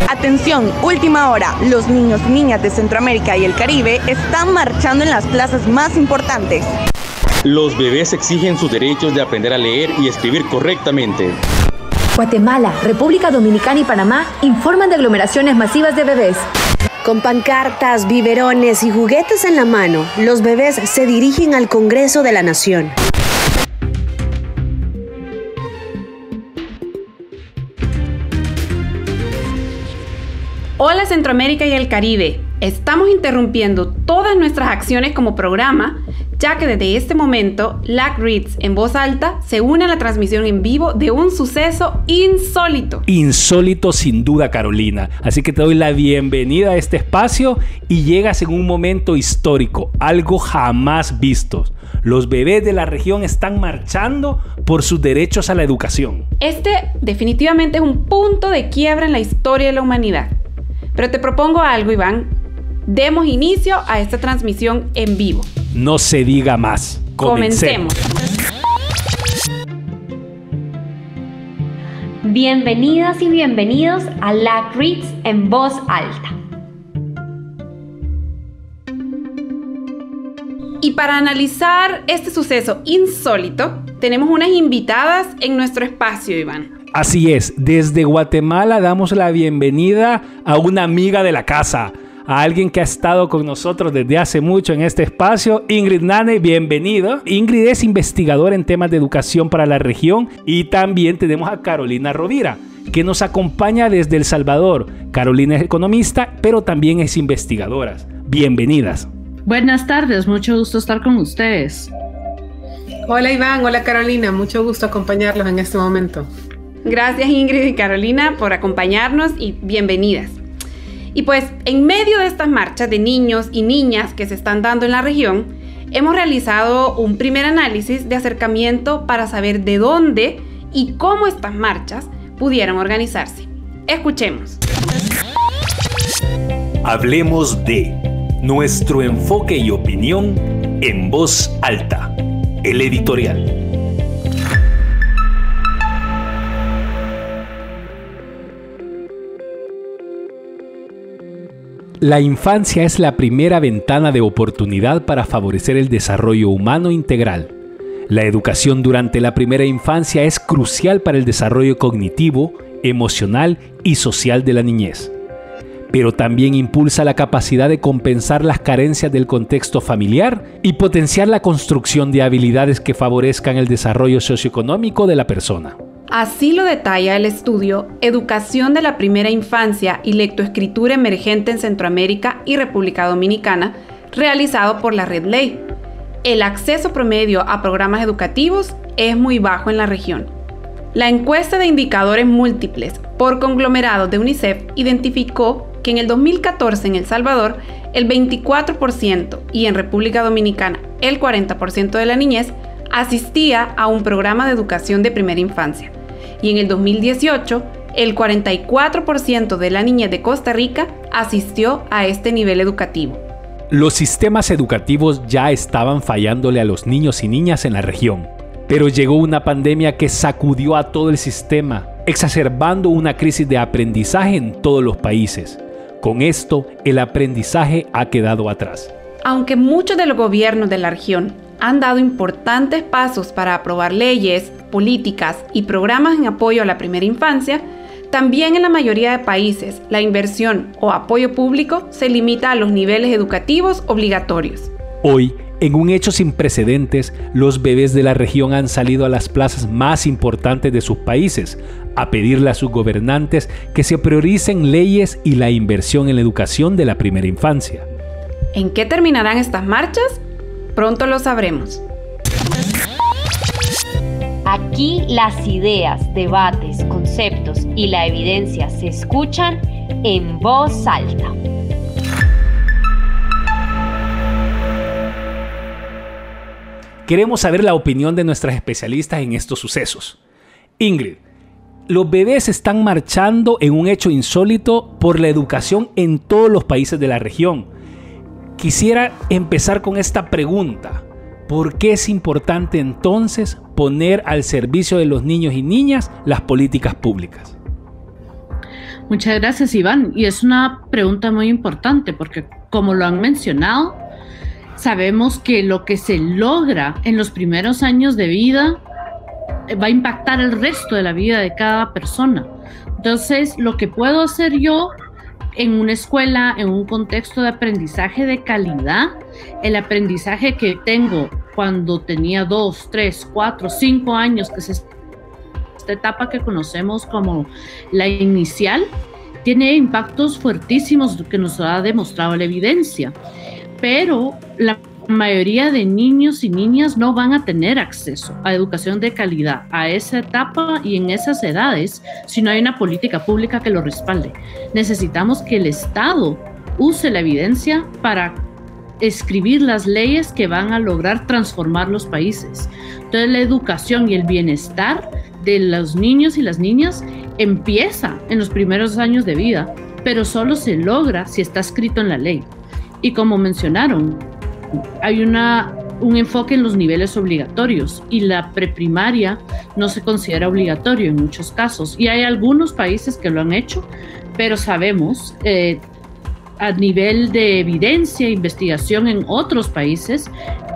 Atención, última hora. Los niños y niñas de Centroamérica y el Caribe están marchando en las plazas más importantes. Los bebés exigen sus derechos de aprender a leer y escribir correctamente. Guatemala, República Dominicana y Panamá informan de aglomeraciones masivas de bebés. Con pancartas, biberones y juguetes en la mano, los bebés se dirigen al Congreso de la Nación. Hola Centroamérica y el Caribe, estamos interrumpiendo todas nuestras acciones como programa, ya que desde este momento LAC Reads en voz alta se une a la transmisión en vivo de un suceso insólito. Insólito sin duda, Carolina. Así que te doy la bienvenida a este espacio y llegas en un momento histórico, algo jamás visto. Los bebés de la región están marchando por sus derechos a la educación. Este definitivamente es un punto de quiebra en la historia de la humanidad. Pero te propongo algo, Iván. Demos inicio a esta transmisión en vivo. No se diga más. Comencemos. Bienvenidas y bienvenidos a LAC Reads en voz alta. Y para analizar este suceso insólito, tenemos unas invitadas en nuestro espacio, Iván. Así es, desde Guatemala damos la bienvenida a una amiga de la casa, a alguien que ha estado con nosotros desde hace mucho en este espacio. Ingrid Nane, bienvenida. Ingrid es investigadora en temas de educación para la región, y también tenemos a Carolina Rovira, que nos acompaña desde El Salvador. Carolina es economista, pero también es investigadora. Bienvenidas. Buenas tardes, mucho gusto estar con ustedes. Hola Iván, hola Carolina, mucho gusto acompañarlos en este momento. Gracias Ingrid y Carolina por acompañarnos y bienvenidas. Y pues en medio de estas marchas de niños y niñas que se están dando en la región, hemos realizado un primer análisis de acercamiento para saber de dónde y cómo estas marchas pudieron organizarse. Escuchemos. Hablemos de nuestro enfoque y opinión en voz alta. El editorial. La infancia es la primera ventana de oportunidad para favorecer el desarrollo humano integral. La educación durante la primera infancia es crucial para el desarrollo cognitivo, emocional y social de la niñez. Pero también impulsa la capacidad de compensar las carencias del contexto familiar y potenciar la construcción de habilidades que favorezcan el desarrollo socioeconómico de la persona. Así lo detalla el estudio Educación de la Primera Infancia y Lectoescritura Emergente en Centroamérica y República Dominicana, realizado por la Red Ley. El acceso promedio a programas educativos es muy bajo en la región. La encuesta de indicadores múltiples por conglomerados de UNICEF identificó que en el 2014 en El Salvador el 24% y en República Dominicana el 40% de la niñez asistía a un programa de educación de primera infancia, y en el 2018 el 44% de la niñez de Costa Rica asistió a este nivel educativo. Los sistemas educativos ya estaban fallándole a los niños y niñas en la región, pero llegó una pandemia que sacudió a todo el sistema, exacerbando una crisis de aprendizaje en todos los países. Con esto, el aprendizaje ha quedado atrás. Aunque muchos de los gobiernos de la región han dado importantes pasos para aprobar leyes, políticas y programas en apoyo a la primera infancia, también en la mayoría de países la inversión o apoyo público se limita a los niveles educativos obligatorios. Hoy, en un hecho sin precedentes, los bebés de la región han salido a las plazas más importantes de sus países a pedirle a sus gobernantes que se prioricen leyes y la inversión en la educación de la primera infancia. ¿En qué terminarán estas marchas? Pronto lo sabremos. Aquí las ideas, debates, conceptos y la evidencia se escuchan en voz alta. Queremos saber la opinión de nuestras especialistas en estos sucesos. Ingrid, los bebés están marchando en un hecho insólito por la educación en todos los países de la región. Quisiera empezar con esta pregunta. ¿Por qué es importante entonces poner al servicio de los niños y niñas las políticas públicas? Muchas gracias, Iván. Y es una pregunta muy importante porque, como lo han mencionado, sabemos que lo que se logra en los primeros años de vida va a impactar el resto de la vida de cada persona. Entonces, lo que puedo hacer yo en una escuela, en un contexto de aprendizaje de calidad, el aprendizaje que tengo cuando tenía 2, 3, 4, 5 años, que es esta etapa que conocemos como la inicial, tiene impactos fuertísimos que nos ha demostrado la evidencia, pero la mayoría de niños y niñas no van a tener acceso a educación de calidad a esa etapa y en esas edades si no hay una política pública que lo respalde. Necesitamos que el Estado use la evidencia para escribir las leyes que van a lograr transformar los países. Entonces, la educación y el bienestar de los niños y las niñas empieza en los primeros años de vida, pero solo se logra si está escrito en la ley. Y como mencionaron, hay un enfoque en los niveles obligatorios y la preprimaria no se considera obligatorio en muchos casos. Y hay algunos países que lo han hecho, pero sabemos a nivel de evidencia e investigación en otros países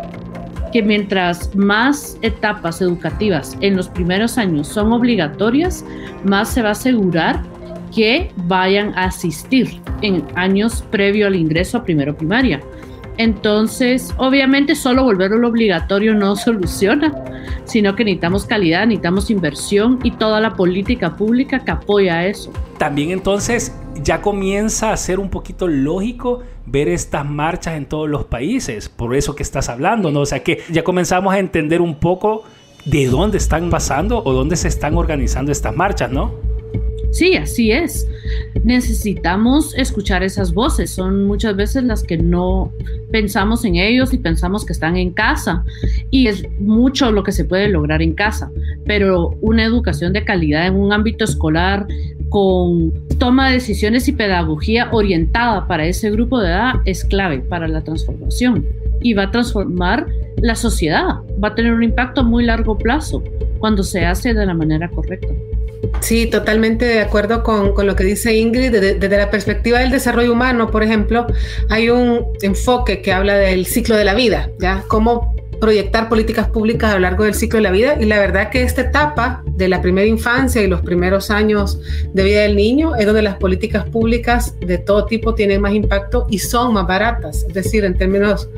que mientras más etapas educativas en los primeros años son obligatorias, más se va a asegurar que vayan a asistir en años previo al ingreso a primero primaria. Entonces, obviamente solo volverlo obligatorio no soluciona, sino que necesitamos calidad, necesitamos inversión y toda la política pública que apoya eso. También entonces ya comienza a ser un poquito lógico ver estas marchas en todos los países, por eso que estás hablando, ¿no? O sea que ya comenzamos a entender un poco de dónde están pasando o dónde se están organizando estas marchas, ¿no? Sí, así es. Necesitamos escuchar esas voces. Son muchas veces las que no pensamos en ellos y pensamos que están en casa. Y es mucho lo que se puede lograr en casa. Pero una educación de calidad en un ámbito escolar con toma de decisiones y pedagogía orientada para ese grupo de edad es clave para la transformación. Y va a transformar la sociedad. Va a tener un impacto a muy largo plazo cuando se hace de la manera correcta. Sí, totalmente de acuerdo con lo que dice Ingrid. Desde la perspectiva del desarrollo humano, por ejemplo, hay un enfoque que habla del ciclo de la vida, ¿ya? Cómo proyectar políticas públicas a lo largo del ciclo de la vida, y la verdad que esta etapa de la primera infancia y los primeros años de vida del niño es donde las políticas públicas de todo tipo tienen más impacto y son más baratas, es decir, en términos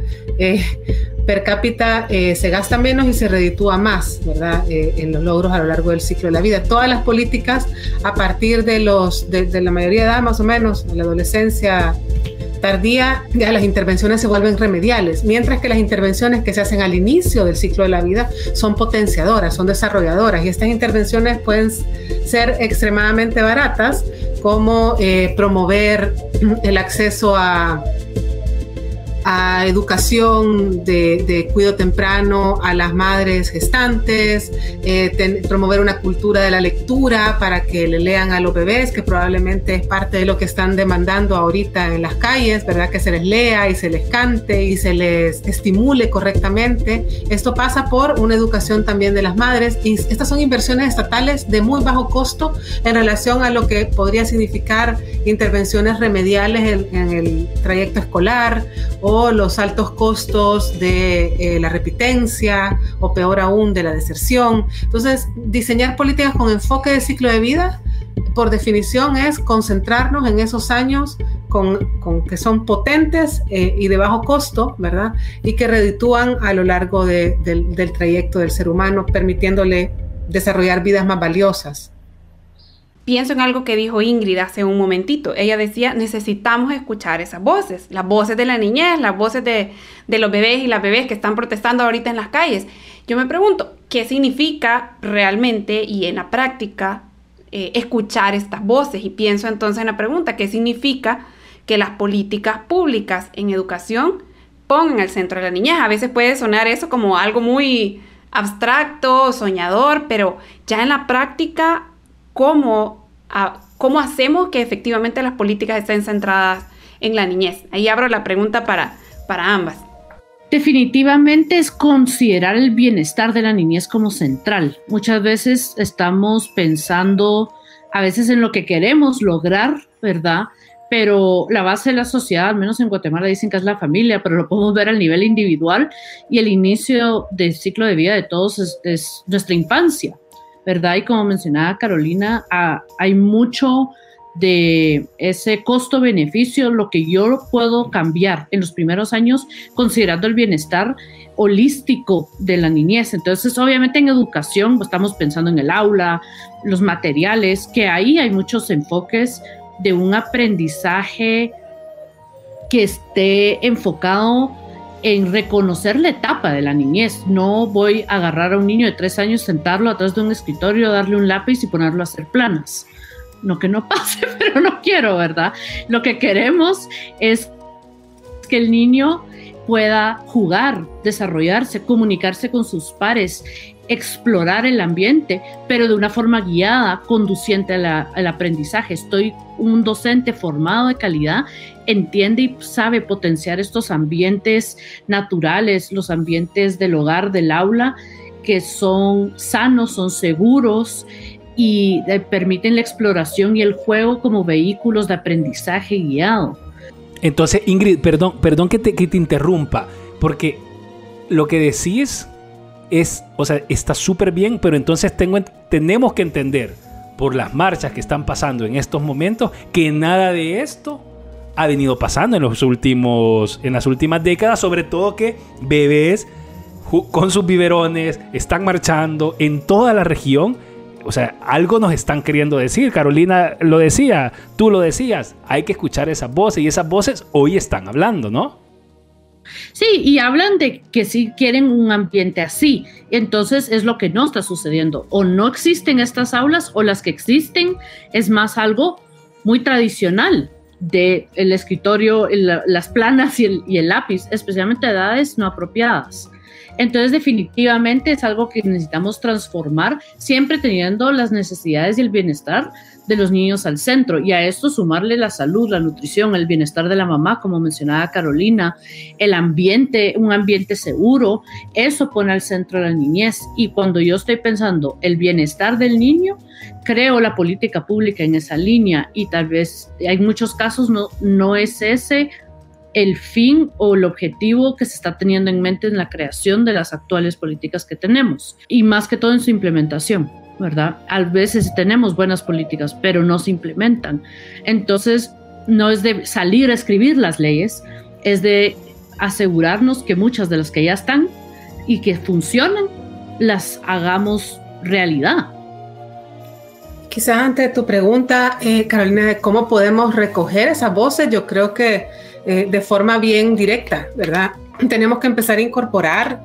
per cápita se gasta menos y se reditúa más, ¿verdad? En los logros a lo largo del ciclo de la vida. Todas las políticas a partir de la mayoría de edad, más o menos, en la adolescencia tardía, ya las intervenciones se vuelven remediales, mientras que las intervenciones que se hacen al inicio del ciclo de la vida son potenciadoras, son desarrolladoras, y estas intervenciones pueden ser extremadamente baratas, como promover el acceso a educación de cuidado temprano a las madres gestantes, promover una cultura de la lectura para que le lean a los bebés, que probablemente es parte de lo que están demandando ahorita en las calles, ¿verdad? Que se les lea y se les cante y se les estimule correctamente. Esto pasa por una educación también de las madres, y estas son inversiones estatales de muy bajo costo en relación a lo que podría significar intervenciones remediales en el trayecto escolar, o los altos costos de la repitencia, o peor aún de la deserción. Entonces, diseñar políticas con enfoque de ciclo de vida, por definición, es concentrarnos en esos años con que son potentes y de bajo costo, ¿verdad? Y que reditúan a lo largo del trayecto del ser humano, permitiéndole desarrollar vidas más valiosas. Pienso en algo que dijo Ingrid hace un momentito. Ella decía, necesitamos escuchar esas voces, las voces de la niñez, las voces de los bebés y las bebés que están protestando ahorita en las calles. Yo me pregunto, ¿qué significa realmente y en la práctica escuchar estas voces? Y pienso entonces en la pregunta, ¿qué significa que las políticas públicas en educación pongan al centro de la niñez? A veces puede sonar eso como algo muy abstracto, soñador, pero ya en la práctica, ¿cómo hacemos que efectivamente las políticas estén centradas en la niñez? Ahí abro la pregunta para ambas. Definitivamente es considerar el bienestar de la niñez como central. Muchas veces estamos pensando a veces en lo que queremos lograr, ¿verdad? Pero la base de la sociedad, al menos en Guatemala dicen que es la familia, pero lo podemos ver al nivel individual, y el inicio del ciclo de vida de todos es nuestra infancia, ¿verdad? Y como mencionaba Carolina, hay mucho de ese costo-beneficio, lo que yo puedo cambiar en los primeros años considerando el bienestar holístico de la niñez. Entonces, obviamente en educación estamos pensando en el aula, los materiales, que ahí hay muchos enfoques de un aprendizaje que esté enfocado en reconocer la etapa de la niñez. No voy a agarrar a un niño de 3 años, sentarlo atrás de un escritorio, darle un lápiz y ponerlo a hacer planas. No que no pase, pero no quiero, ¿verdad? Lo que queremos es que el niño pueda jugar, desarrollarse, comunicarse con sus pares, explorar el ambiente, pero de una forma guiada, conduciente al aprendizaje. Un docente formado de calidad entiende y sabe potenciar estos ambientes naturales, los ambientes del hogar, del aula, que son sanos, son seguros y permiten la exploración y el juego como vehículos de aprendizaje guiado. Entonces, Ingrid, perdón que te interrumpa, porque lo que decís está súper bien, pero entonces tenemos que entender por las marchas que están pasando en estos momentos que nada de esto ha venido pasando en las últimas décadas, sobre todo que bebés con sus biberones están marchando en toda la región. O sea, algo nos están queriendo decir. Carolina lo decía, tú lo decías, hay que escuchar esas voces, y esas voces hoy están hablando, ¿no? Sí, y hablan de que sí quieren un ambiente así. Entonces es lo que no está sucediendo. O no existen estas aulas, o las que existen es más algo muy tradicional del escritorio, las planas y el lápiz, especialmente a edades no apropiadas. Entonces definitivamente es algo que necesitamos transformar, siempre teniendo las necesidades y el bienestar de los niños al centro, y a esto sumarle la salud, la nutrición, el bienestar de la mamá, como mencionaba Carolina, el ambiente, un ambiente seguro. Eso pone al centro a la niñez, y cuando yo estoy pensando el bienestar del niño, creo la política pública en esa línea, y tal vez en muchos casos no es ese el fin o el objetivo que se está teniendo en mente en la creación de las actuales políticas que tenemos, y más que todo en su implementación, ¿verdad? A veces tenemos buenas políticas, pero no se implementan. Entonces, no es de salir a escribir las leyes, es de asegurarnos que muchas de las que ya están y que funcionan, las hagamos realidad. Quizás ante tu pregunta, Carolina, de cómo podemos recoger esas voces, yo creo que de forma bien directa, ¿verdad? Tenemos que empezar a incorporar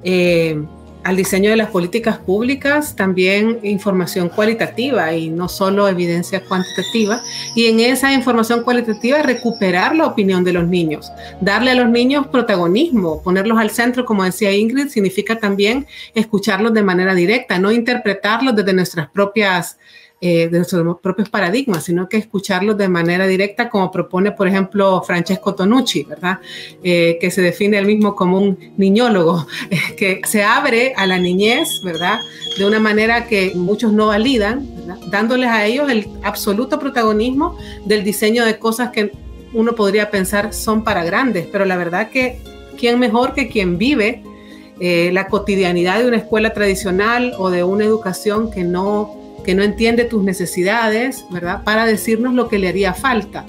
al diseño de las políticas públicas también información cualitativa y no solo evidencia cuantitativa, y en esa información cualitativa recuperar la opinión de los niños, darle a los niños protagonismo, ponerlos al centro, como decía Ingrid, significa también escucharlos de manera directa, no interpretarlos desde nuestros propios paradigmas, sino que escucharlos de manera directa, como propone, por ejemplo, Francesco Tonucci, ¿verdad? Que se define él mismo como un niñólogo, que se abre a la niñez, ¿verdad? De una manera que muchos no validan, ¿verdad? Dándoles a ellos el absoluto protagonismo del diseño de cosas que uno podría pensar son para grandes, pero la verdad que ¿quién mejor que quien vive la cotidianidad de una escuela tradicional o de una educación que no entiende tus necesidades, ¿verdad? Para decirnos lo que le haría falta.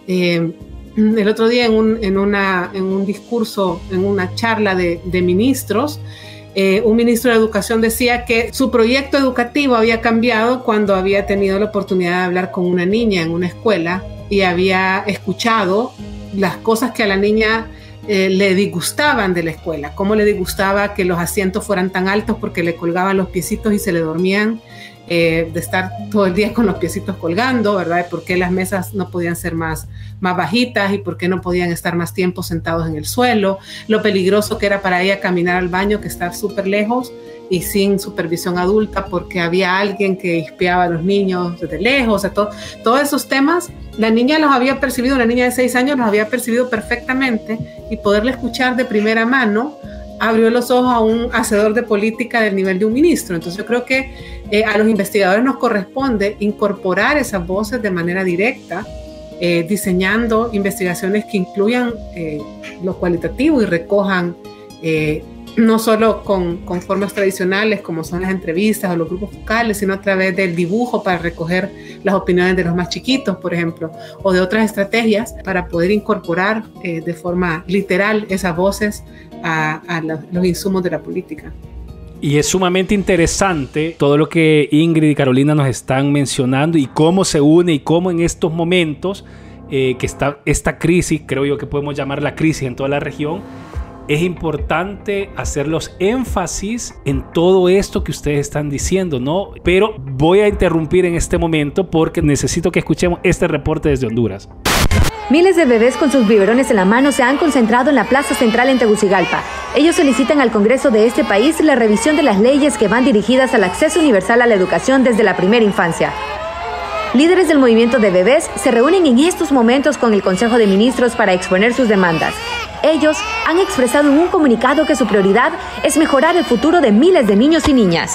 El otro día en un discurso, en una charla de ministros, un ministro de Educación decía que su proyecto educativo había cambiado cuando había tenido la oportunidad de hablar con una niña en una escuela y había escuchado las cosas que a la niña le disgustaban de la escuela, cómo le disgustaba que los asientos fueran tan altos porque le colgaban los piecitos y se le dormían, de estar todo el día con los piecitos colgando, ¿verdad? ¿Por qué las mesas no podían ser más bajitas y por qué no podían estar más tiempo sentados en el suelo? Lo peligroso que era para ella caminar al baño, que estar súper lejos y sin supervisión adulta porque había alguien que espiaba a los niños desde lejos. O sea, todos esos temas, la niña los había percibido, una niña de 6 años los había percibido perfectamente, y poderle escuchar de primera mano abrió los ojos a un hacedor de política del nivel de un ministro. Entonces yo creo que a los investigadores nos corresponde incorporar esas voces de manera directa, diseñando investigaciones que incluyan lo cualitativo y recojan no solo con formas tradicionales como son las entrevistas o los grupos focales, sino a través del dibujo para recoger las opiniones de los más chiquitos, por ejemplo, o de otras estrategias para poder incorporar de forma literal esas voces a los insumos de la política. Y es sumamente interesante todo lo que Ingrid y Carolina nos están mencionando y cómo se une y cómo en estos momentos que está esta crisis, creo yo que podemos llamar la crisis en toda la región, es importante hacer los énfasis en todo esto que ustedes están diciendo, ¿no? Pero voy a interrumpir en este momento porque necesito que escuchemos este reporte desde Honduras. Miles de bebés con sus biberones en la mano se han concentrado en la plaza central en Tegucigalpa. Ellos solicitan al Congreso de este país la revisión de las leyes que van dirigidas al acceso universal a la educación desde la primera infancia. Líderes del movimiento de bebés se reúnen en estos momentos con el Consejo de Ministros para exponer sus demandas. Ellos han expresado en un comunicado que su prioridad es mejorar el futuro de miles de niños y niñas.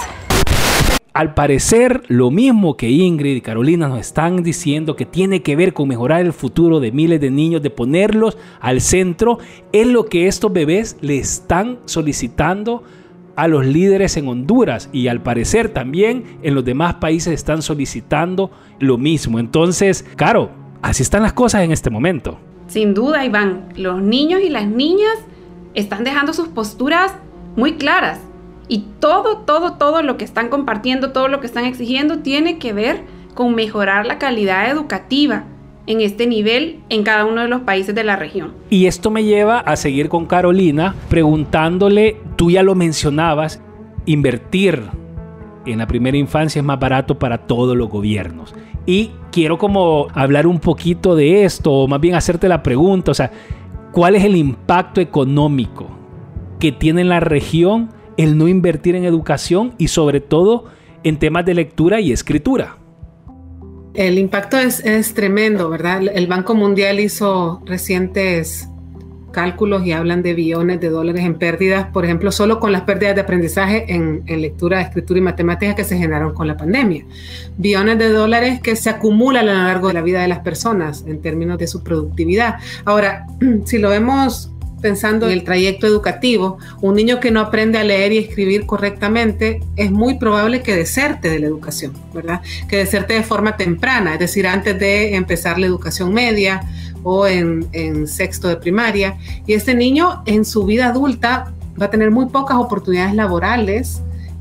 Al parecer, lo mismo que Ingrid y Carolina nos están diciendo que tiene que ver con mejorar el futuro de miles de niños, de ponerlos al centro, es lo que estos bebés le están solicitando a los líderes en Honduras, y al parecer también en los demás países están solicitando lo mismo. Entonces, Caro, así están las cosas en este momento. Sin duda, Iván, los niños y las niñas están dejando sus posturas muy claras. Y todo lo que están compartiendo, todo lo que están exigiendo tiene que ver con mejorar la calidad educativa en este nivel en cada uno de los países de la región. Y esto me lleva a seguir con Carolina preguntándole, tú ya lo mencionabas, invertir en la primera infancia es más barato para todos los gobiernos. Y quiero como hablar un poquito de esto, o más bien hacerte la pregunta, o sea, ¿cuál es el impacto económico que tiene en la región el no invertir en educación y sobre todo en temas de lectura y escritura? El impacto es tremendo, ¿verdad? El Banco Mundial hizo recientes cálculos y hablan de billones de dólares en pérdidas, por ejemplo, solo con las pérdidas de aprendizaje en lectura, escritura y matemáticas que se generaron con la pandemia. Billones de dólares que se acumulan a lo largo de la vida de las personas en términos de su productividad. Ahora, si lo vemos pensando en el trayecto educativo, un niño que no aprende a leer y escribir correctamente es muy probable que deserte de la educación, ¿verdad? Que deserte de forma temprana, es decir, antes de empezar la educación media o en sexto de primaria. Y este niño en su vida adulta va a tener muy pocas oportunidades laborales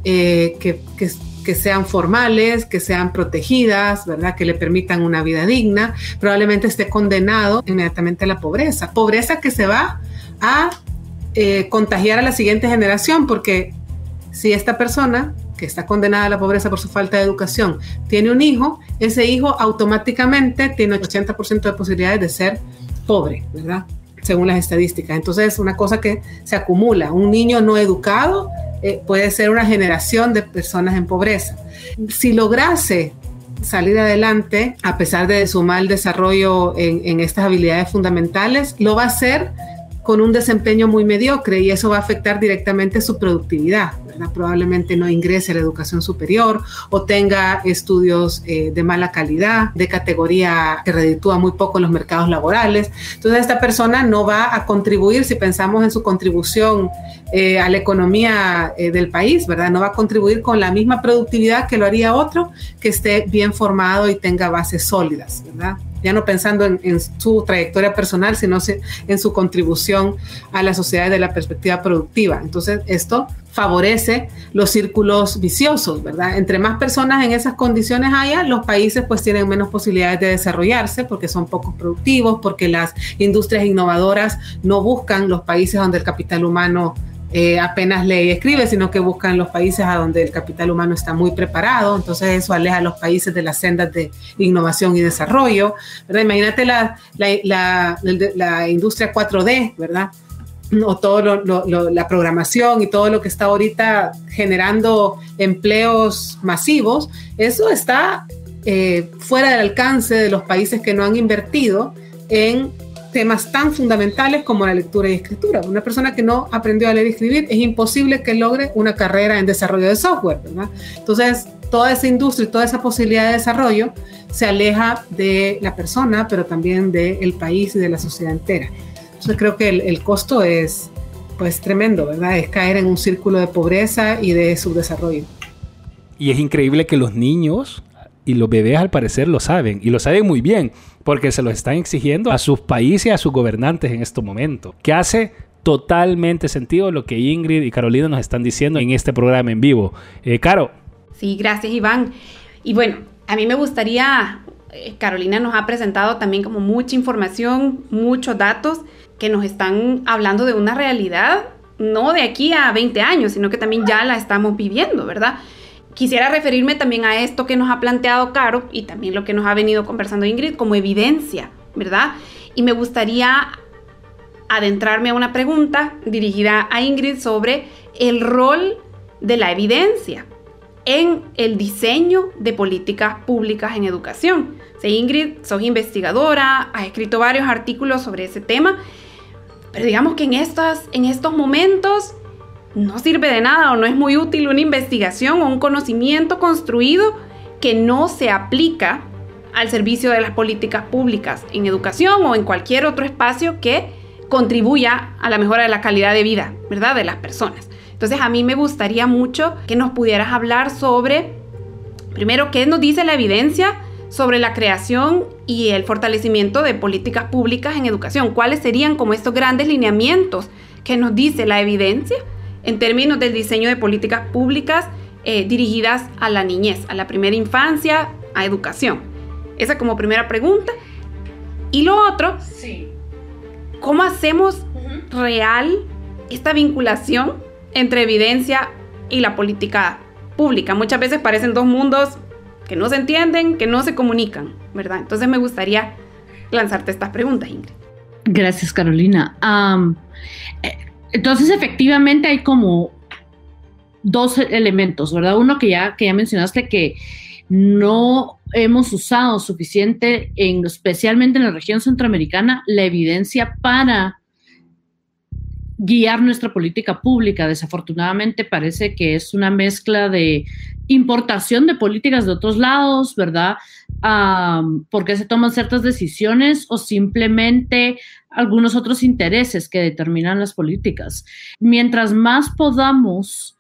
que sean formales, que sean protegidas, ¿verdad? Que le permitan una vida digna. Probablemente esté condenado inmediatamente a la pobreza. Pobreza que se va a contagiar a la siguiente generación, porque si esta persona que está condenada a la pobreza por su falta de educación tiene un hijo, ese hijo automáticamente tiene 80% de posibilidades de ser pobre, ¿verdad? Según las estadísticas. Entonces es una cosa que se acumula. Un niño no educado puede ser una generación de personas en pobreza. Si lograse salir adelante, a pesar de su mal desarrollo en estas habilidades fundamentales, lo va a hacer con un desempeño muy mediocre y eso va a afectar directamente su productividad, ¿verdad? Probablemente no ingrese a la educación superior o tenga estudios de mala calidad, de categoría que reditúa muy poco en los mercados laborales. Entonces esta persona no va a contribuir, si pensamos en su contribución a la economía del país, ¿verdad? No va a contribuir con la misma productividad que lo haría otro que esté bien formado y tenga bases sólidas, ¿verdad? Ya no pensando en su trayectoria personal, sino en su contribución a la sociedad desde la perspectiva productiva. Entonces, esto favorece los círculos viciosos, ¿verdad? Entre más personas en esas condiciones haya, los países pues tienen menos posibilidades de desarrollarse porque son poco productivos, porque las industrias innovadoras no buscan los países donde el capital humano apenas lee y escribe, sino que buscan los países a donde el capital humano está muy preparado. Entonces eso aleja a los países de las sendas de innovación y desarrollo, ¿verdad? Imagínate la industria 4D, ¿verdad? O todo la programación y todo lo que está ahorita generando empleos masivos, eso está fuera del alcance de los países que no han invertido en temas tan fundamentales como la lectura y escritura. Una persona que no aprendió a leer y escribir, es imposible que logre una carrera en desarrollo de software, ¿verdad? Entonces, toda esa industria y toda esa posibilidad de desarrollo se aleja de la persona, pero también del país y de la sociedad entera. Entonces, creo que el costo es pues tremendo, ¿verdad? Es caer en un círculo de pobreza y de subdesarrollo. Y es increíble que los niños y los bebés al parecer lo saben, y lo saben muy bien, porque se lo están exigiendo a sus países y a sus gobernantes en este momento. Que hace totalmente sentido lo que Ingrid y Carolina nos están diciendo en este programa en vivo. Caro. Sí, gracias, Iván. Y bueno, a mí me gustaría, Carolina nos ha presentado también como mucha información, muchos datos que nos están hablando de una realidad, no de aquí a 20 años, sino que también ya la estamos viviendo, ¿verdad? Quisiera referirme también a esto que nos ha planteado Caro y también lo que nos ha venido conversando Ingrid como evidencia, ¿verdad? Y me gustaría adentrarme a una pregunta dirigida a Ingrid sobre el rol de la evidencia en el diseño de políticas públicas en educación. Sí, Ingrid, sos investigadora, has escrito varios artículos sobre ese tema, pero digamos que en estos momentos no sirve de nada o no es muy útil una investigación o un conocimiento construido que no se aplica al servicio de las políticas públicas en educación o en cualquier otro espacio que contribuya a la mejora de la calidad de vida, ¿verdad?, de las personas. Entonces, a mí me gustaría mucho que nos pudieras hablar sobre, primero, qué nos dice la evidencia sobre la creación y el fortalecimiento de políticas públicas en educación. ¿Cuáles serían como estos grandes lineamientos que nos dice la evidencia en términos del diseño de políticas públicas dirigidas a la niñez, a la primera infancia, a educación? Esa como primera pregunta. Y lo otro, sí, ¿cómo hacemos real esta vinculación entre evidencia y la política pública? Muchas veces parecen dos mundos que no se entienden, que no se comunican, ¿verdad? Entonces me gustaría lanzarte estas preguntas, Ingrid. Gracias, Carolina. Entonces, efectivamente hay como dos elementos, ¿verdad? Uno que ya mencionaste, que no hemos usado suficiente, especialmente en la región centroamericana, la evidencia para guiar nuestra política pública. Desafortunadamente parece que es una mezcla de importación de políticas de otros lados, ¿verdad? Porque se toman ciertas decisiones o simplemente algunos otros intereses que determinan las políticas. Mientras más podamos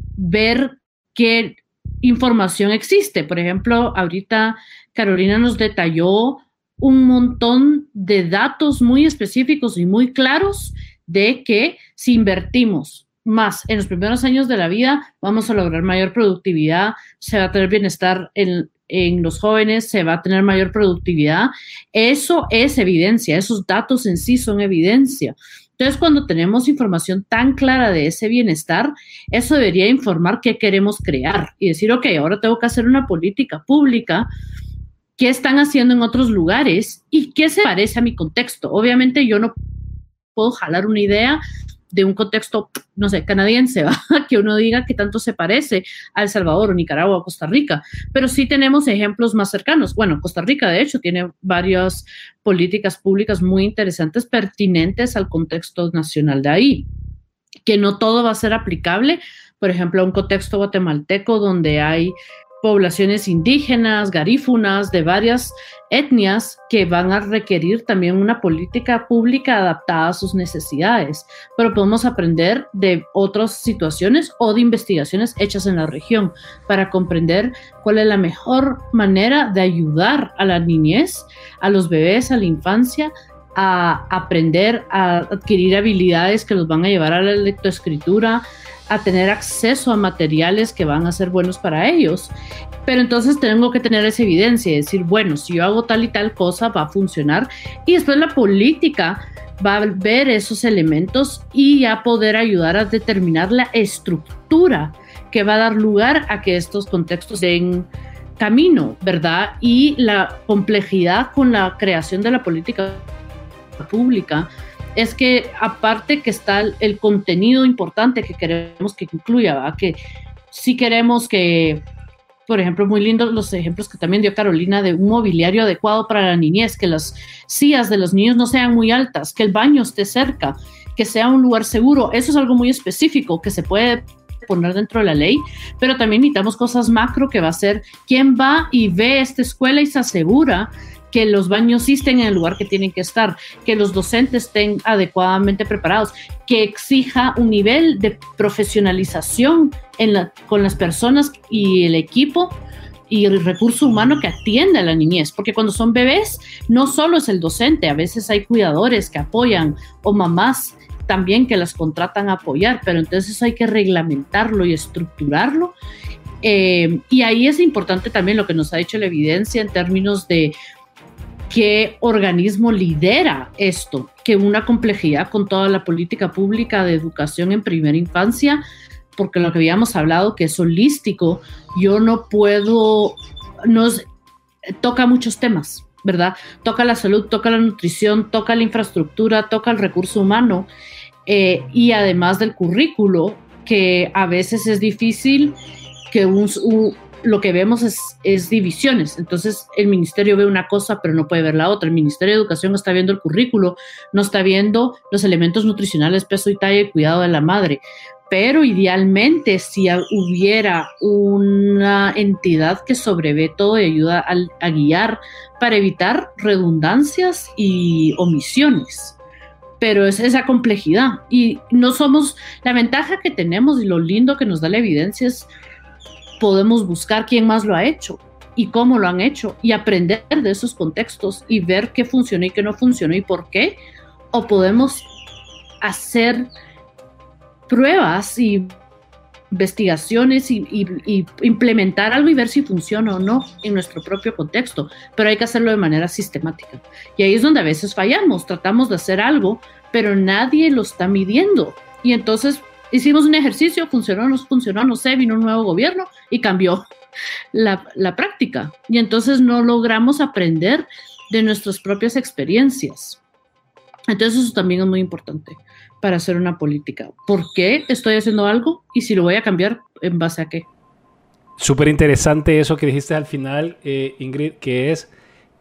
ver qué información existe, por ejemplo, ahorita Carolina nos detalló un montón de datos muy específicos y muy claros de que si invertimos más en los primeros años de la vida, vamos a lograr mayor productividad, se va a tener bienestar en los jóvenes, se va a tener mayor productividad. Eso es evidencia, esos datos en sí son evidencia. Entonces, cuando tenemos información tan clara de ese bienestar, eso debería informar qué queremos crear y decir, ok, ahora tengo que hacer una política pública. ¿Qué están haciendo en otros lugares y qué se parece a mi contexto? Obviamente yo no puedo jalar una idea de un contexto, no sé, canadiense, ¿va? Que uno diga que tanto se parece a El Salvador o Nicaragua o Costa Rica, pero sí tenemos ejemplos más cercanos. Bueno, Costa Rica, de hecho, tiene varias políticas públicas muy interesantes, pertinentes al contexto nacional de ahí, que no todo va a ser aplicable, por ejemplo, a un contexto guatemalteco donde hay poblaciones indígenas, garífunas, de varias etnias que van a requerir también una política pública adaptada a sus necesidades. Pero podemos aprender de otras situaciones o de investigaciones hechas en la región para comprender cuál es la mejor manera de ayudar a la niñez, a los bebés, a la infancia, a aprender, a adquirir habilidades que los van a llevar a la lectoescritura, a tener acceso a materiales que van a ser buenos para ellos. Pero entonces tengo que tener esa evidencia y decir, bueno, si yo hago tal y tal cosa, va a funcionar. Y después la política va a ver esos elementos y ya poder ayudar a determinar la estructura que va a dar lugar a que estos contextos den camino, ¿verdad? Y la complejidad con la creación de la política pública es que aparte que está el contenido importante que queremos que incluya, ¿verdad? Que sí queremos que por ejemplo, muy lindos los ejemplos que también dio Carolina de un mobiliario adecuado para la niñez, que las sillas de los niños no sean muy altas, que el baño esté cerca, que sea un lugar seguro. Eso es algo muy específico que se puede poner dentro de la ley, pero también necesitamos cosas macro, que va a ser quién va y ve esta escuela y se asegura que los baños sí estén en el lugar que tienen que estar, que los docentes estén adecuadamente preparados, que exija un nivel de profesionalización con las personas y el equipo y el recurso humano que atiende a la niñez, porque cuando son bebés no solo es el docente, a veces hay cuidadores que apoyan o mamás también que las contratan a apoyar, pero entonces hay que reglamentarlo y estructurarlo. Y ahí es importante también lo que nos ha dicho la evidencia en términos de qué organismo lidera esto, que una complejidad con toda la política pública de educación en primera infancia, porque lo que habíamos hablado que es holístico, toca muchos temas, ¿verdad? Toca la salud, toca la nutrición, toca la infraestructura, toca el recurso humano, y además del currículo, que a veces es difícil que lo que vemos es divisiones. Entonces el ministerio ve una cosa pero no puede ver la otra. El Ministerio de Educación no está viendo el currículo, no está viendo los elementos nutricionales, peso y talla y cuidado de la madre. Pero idealmente si hubiera una entidad que sobrevé todo y ayuda a guiar para evitar redundancias y omisiones. Pero es esa complejidad y no somos, la ventaja que tenemos y lo lindo que nos da la evidencia es podemos buscar quién más lo ha hecho y cómo lo han hecho y aprender de esos contextos y ver qué funcionó y qué no funcionó y por qué, o podemos hacer pruebas y investigaciones y implementar algo y ver si funciona o no en nuestro propio contexto, pero hay que hacerlo de manera sistemática. Y ahí es donde a veces fallamos, tratamos de hacer algo, pero nadie lo está midiendo. Y entonces hicimos un ejercicio, funcionó, no sé, vino un nuevo gobierno y cambió la práctica. Y entonces no logramos aprender de nuestras propias experiencias. Entonces eso también es muy importante para hacer una política. ¿Por qué estoy haciendo algo? Y si lo voy a cambiar, ¿en base a qué? Súper interesante eso que dijiste al final, Ingrid, que es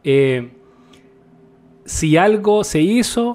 si algo se hizo,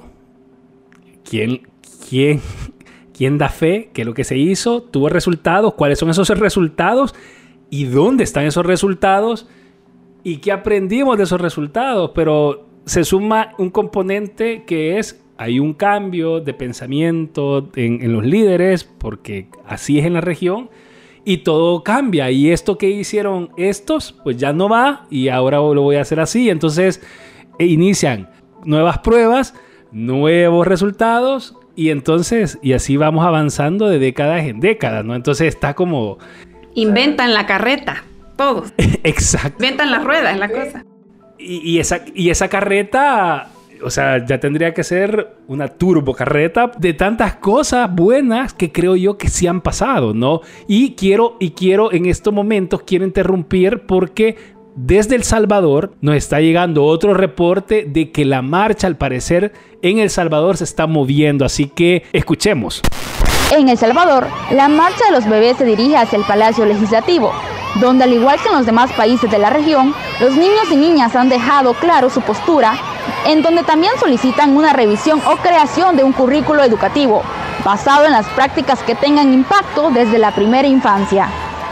¿quién da fe que lo que se hizo tuvo resultados? ¿Cuáles son esos resultados? ¿Y dónde están esos resultados? ¿Y qué aprendimos de esos resultados? Pero se suma un componente que es, hay un cambio de pensamiento en los líderes, porque así es en la región, y todo cambia. Y esto que hicieron estos, pues ya no va, y ahora lo voy a hacer así. Entonces inician nuevas pruebas, nuevos resultados, y así vamos avanzando de décadas en décadas, ¿no? Entonces está como... Inventan la carreta, todos. Exacto. Inventan la rueda, es la cosa. Y esa carreta, o sea, ya tendría que ser una turbocarreta de tantas cosas buenas que creo yo que sí han pasado, ¿no? Y quiero en estos momentos, quiero interrumpir porque desde El Salvador nos está llegando otro reporte de que la marcha, al parecer, en El Salvador se está moviendo. Así que escuchemos. En El Salvador, la marcha de los bebés se dirige hacia el Palacio Legislativo, donde al igual que en los demás países de la región, los niños y niñas han dejado claro su postura, en donde también solicitan una revisión o creación de un currículo educativo, basado en las prácticas que tengan impacto desde la primera infancia.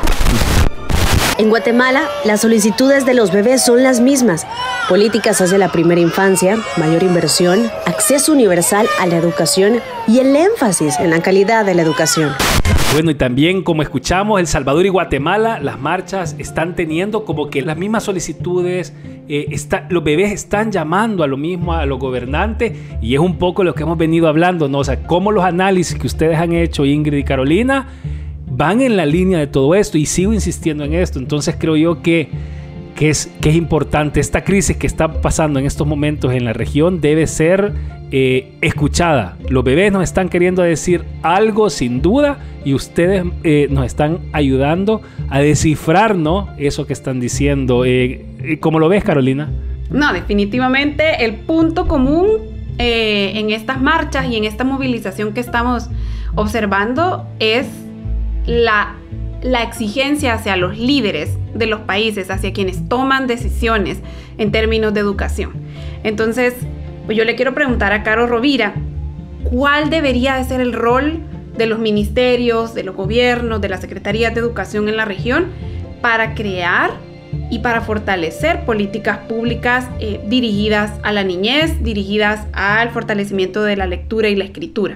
En Guatemala, las solicitudes de los bebés son las mismas. Políticas hacia la primera infancia, mayor inversión, acceso universal a la educación y el énfasis en la calidad de la educación. Bueno, y también, como escuchamos, El Salvador y Guatemala, las marchas están teniendo como que las mismas solicitudes, los bebés están llamando a lo mismo a los gobernantes, y es un poco lo que hemos venido hablando, ¿no? O sea, cómo los análisis que ustedes han hecho, Ingrid y Carolina, van en la línea de todo esto, y sigo insistiendo en esto. Entonces creo yo que es importante. Esta crisis que está pasando en estos momentos en la región debe ser escuchada. Los bebés nos están queriendo decir algo sin duda, y ustedes nos están ayudando a descifrar, ¿no?, eso que están diciendo. ¿Cómo lo ves, Carolina? No, definitivamente el punto común en estas marchas y en esta movilización que estamos observando es la exigencia hacia los líderes de los países, hacia quienes toman decisiones en términos de educación. Entonces, pues yo le quiero preguntar a Caro Rovira, ¿cuál debería de ser el rol de los ministerios, de los gobiernos, de las secretarías de educación en la región para crear y para fortalecer políticas públicas dirigidas a la niñez, dirigidas al fortalecimiento de la lectura y la escritura?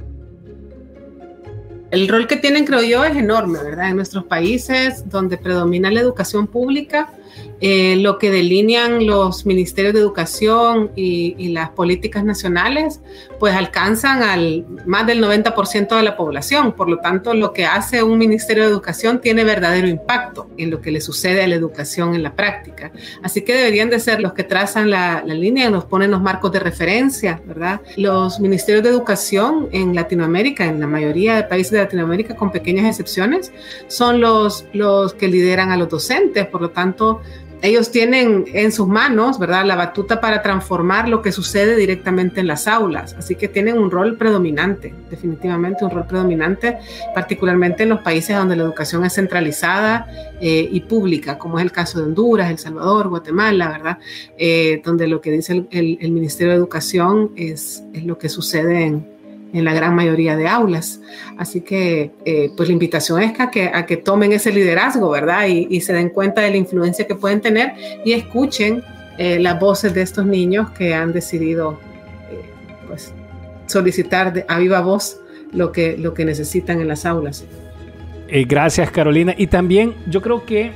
El rol que tienen, creo yo, es enorme, ¿verdad? En nuestros países donde predomina la educación pública, lo que delinean los ministerios de educación y las políticas nacionales, pues alcanzan al más del 90% de la población. Por lo tanto, lo que hace un ministerio de educación tiene verdadero impacto en lo que le sucede a la educación en la práctica. Así que deberían de ser los que trazan la línea y nos ponen los marcos de referencia, ¿verdad? Los ministerios de educación en Latinoamérica, en la mayoría de países de Latinoamérica, con pequeñas excepciones, son los que lideran a los docentes. Por lo tanto, ellos tienen en sus manos, ¿verdad?, la batuta para transformar lo que sucede directamente en las aulas. Así que tienen un rol predominante, definitivamente un rol predominante, particularmente en los países donde la educación es centralizada y pública, como es el caso de Honduras, El Salvador, Guatemala, ¿verdad?, donde lo que dice el Ministerio de Educación es lo que sucede en la gran mayoría de aulas. Así que pues la invitación es a que tomen ese liderazgo, ¿verdad? Y se den cuenta de la influencia que pueden tener y escuchen las voces de estos niños que han decidido pues solicitar a viva voz lo que necesitan en las aulas. Gracias, Carolina. Y también yo creo que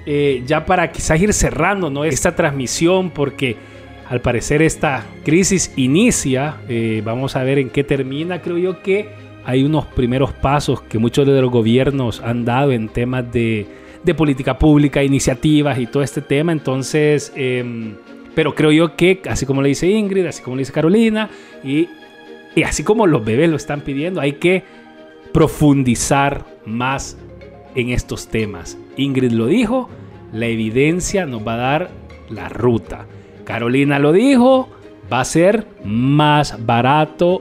ya para quizás ir cerrando, ¿no?, esta transmisión, porque al parecer esta crisis inicia, vamos a ver en qué termina. Creo yo que hay unos primeros pasos que muchos de los gobiernos han dado en temas de política pública, iniciativas y todo este tema. Entonces, pero creo yo que, así como le dice Ingrid, así como le dice Carolina, y así como los bebés lo están pidiendo, hay que profundizar más en estos temas. Ingrid lo dijo, la evidencia nos va a dar la ruta. Carolina lo dijo, va a ser más barato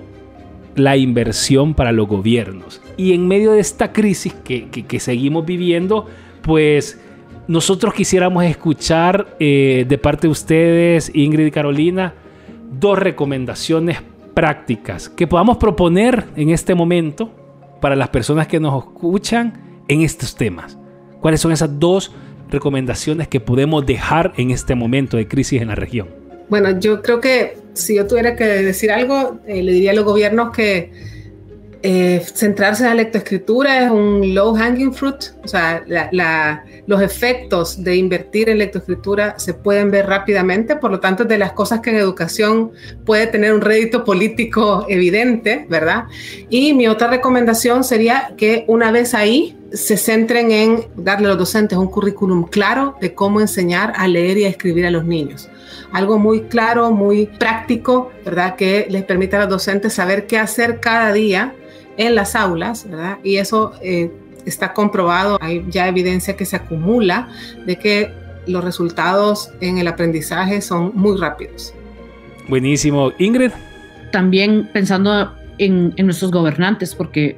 la inversión para los gobiernos. Y en medio de esta crisis que seguimos viviendo, pues nosotros quisiéramos escuchar de parte de ustedes, Ingrid y Carolina, 2 recomendaciones prácticas que podamos proponer en este momento para las personas que nos escuchan en estos temas. ¿Cuáles son esas 2 recomendaciones que podemos dejar en este momento de crisis en la región? Bueno, yo creo que si yo tuviera que decir algo, le diría a los gobiernos que centrarse en la lectoescritura es un low hanging fruit. O sea, los efectos de invertir en lectoescritura se pueden ver rápidamente, por lo tanto es de las cosas que en educación puede tener un rédito político evidente, ¿verdad? Y mi otra recomendación sería que una vez ahí se centren en darle a los docentes un currículum claro de cómo enseñar a leer y a escribir a los niños. Algo muy claro, muy práctico, ¿verdad?, que les permita a los docentes saber qué hacer cada día en las aulas, ¿verdad? Y eso está comprobado, hay ya evidencia que se acumula de que los resultados en el aprendizaje son muy rápidos. Buenísimo. Ingrid. También pensando en nuestros gobernantes, porque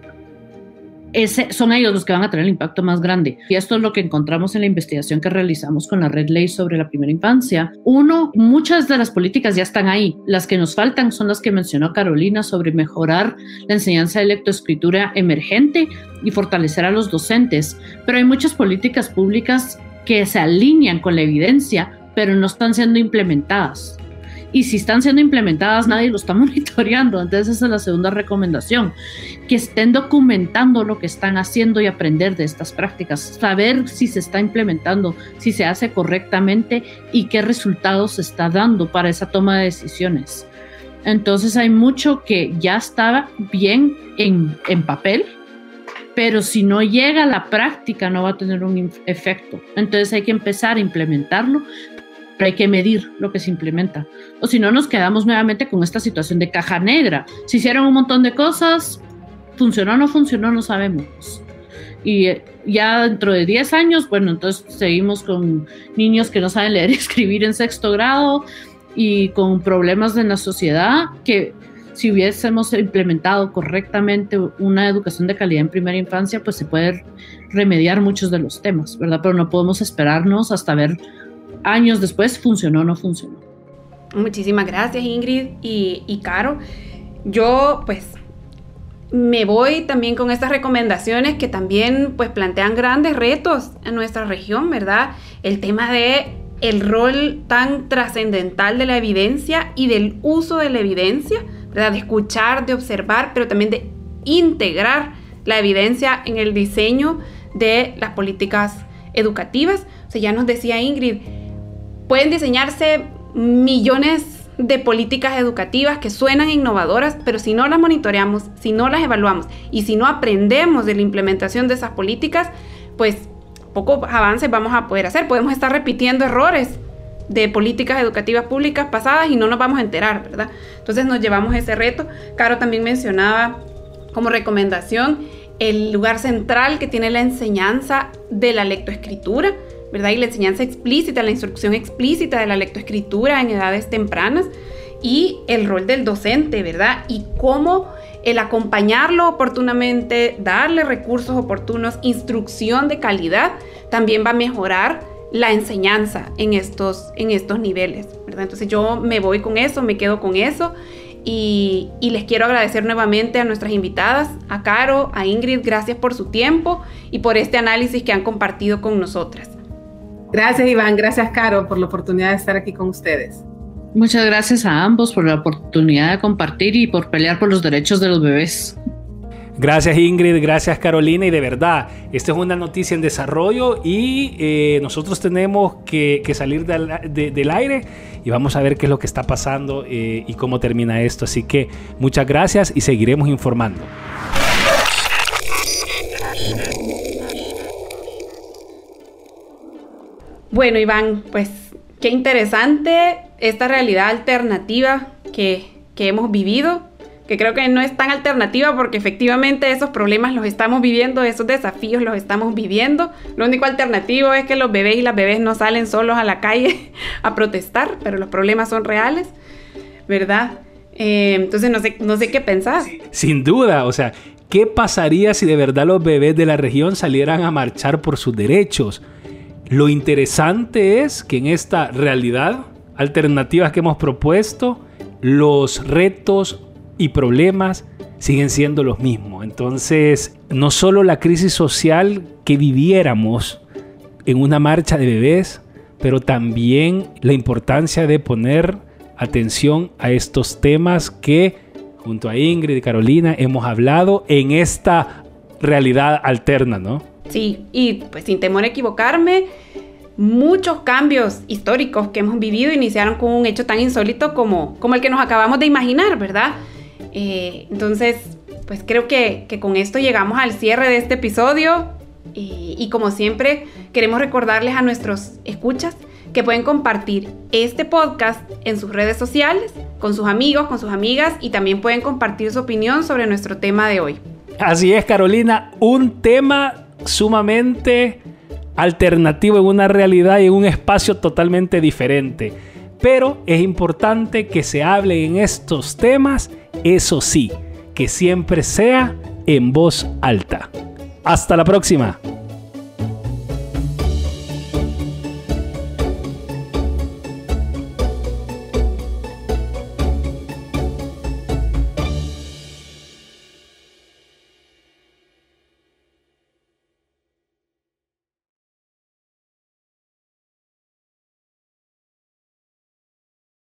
son ellos los que van a tener el impacto más grande. Y esto es lo que encontramos en la investigación que realizamos con la Red Ley sobre la primera infancia. Muchas de las políticas ya están ahí. Las que nos faltan son las que mencionó Carolina sobre mejorar la enseñanza de lectoescritura emergente y fortalecer a los docentes. Pero hay muchas políticas públicas que se alinean con la evidencia, pero no están siendo implementadas. Y si están siendo implementadas, nadie lo está monitoreando. Entonces esa es la segunda recomendación, que estén documentando lo que están haciendo y aprender de estas prácticas, saber si se está implementando, si se hace correctamente y qué resultados se está dando para esa toma de decisiones. Entonces hay mucho que ya estaba bien en papel, pero si no llega a la práctica no va a tener un efecto. Entonces hay que empezar a implementarlo, pero hay que medir lo que se implementa. O si no, nos quedamos nuevamente con esta situación de caja negra. Se hicieron un montón de cosas, funcionó o no funcionó, no sabemos. Y ya dentro de 10 años, bueno, entonces seguimos con niños que no saben leer y escribir en 6º grado y con problemas en la sociedad que si hubiésemos implementado correctamente una educación de calidad en primera infancia, pues se puede remediar muchos de los temas, ¿verdad? Pero no podemos esperarnos hasta ver años después funcionó o no funcionó. Muchísimas gracias, Ingrid y Caro. Yo pues me voy también con estas recomendaciones que también pues plantean grandes retos en nuestra región, ¿verdad? El tema de el rol tan trascendental de la evidencia y del uso de la evidencia, ¿verdad? De escuchar, de observar, pero también de integrar la evidencia en el diseño de las políticas educativas. O sea, ya nos decía Ingrid, pueden diseñarse millones de políticas educativas que suenan innovadoras, pero si no las monitoreamos, si no las evaluamos y si no aprendemos de la implementación de esas políticas, pues pocos avances vamos a poder hacer. Podemos estar repitiendo errores de políticas educativas públicas pasadas y no nos vamos a enterar, ¿verdad? Entonces nos llevamos ese reto. Caro también mencionaba como recomendación el lugar central que tiene la enseñanza de la lectoescritura, ¿verdad? Y la enseñanza explícita, la instrucción explícita de la lectoescritura en edades tempranas y el rol del docente, ¿verdad? Y cómo el acompañarlo oportunamente, darle recursos oportunos, instrucción de calidad, también va a mejorar la enseñanza en estos niveles, ¿verdad? Entonces yo me voy con eso, me quedo con eso y les quiero agradecer nuevamente a nuestras invitadas, a Caro, a Ingrid, gracias por su tiempo y por este análisis que han compartido con nosotras. Gracias, Iván. Gracias, Caro, por la oportunidad de estar aquí con ustedes. Muchas gracias a ambos por la oportunidad de compartir y por pelear por los derechos de los bebés. Gracias, Ingrid, gracias, Carolina, y de verdad, esta es una noticia en desarrollo y nosotros tenemos que salir del aire y vamos a ver qué es lo que está pasando y cómo termina esto. Así que muchas gracias y seguiremos informando. Bueno, Iván, pues qué interesante esta realidad alternativa que hemos vivido, que creo que no es tan alternativa porque efectivamente esos problemas los estamos viviendo, esos desafíos los estamos viviendo. Lo único alternativo es que los bebés y las bebés no salen solos a la calle a protestar, pero los problemas son reales, ¿verdad? Entonces no sé qué pensar. Sin duda, o sea, ¿qué pasaría si de verdad los bebés de la región salieran a marchar por sus derechos? Lo interesante es que en esta realidad alternativa que hemos propuesto, los retos y problemas siguen siendo los mismos. Entonces, no solo la crisis social que viviéramos en una marcha de bebés, pero también la importancia de poner atención a estos temas que junto a Ingrid y Carolina hemos hablado en esta realidad alterna, ¿no? Sí, y pues sin temor a equivocarme, muchos cambios históricos que hemos vivido iniciaron con un hecho tan insólito como el que nos acabamos de imaginar, ¿verdad? Entonces, pues creo que con esto llegamos al cierre de este episodio y como siempre queremos recordarles a nuestros escuchas que pueden compartir este podcast en sus redes sociales, con sus amigos, con sus amigas y también pueden compartir su opinión sobre nuestro tema de hoy. Así es, Carolina, un tema sumamente alternativo en una realidad y en un espacio totalmente diferente. Pero es importante que se hable en estos temas, eso sí, que siempre sea en voz alta. Hasta la próxima.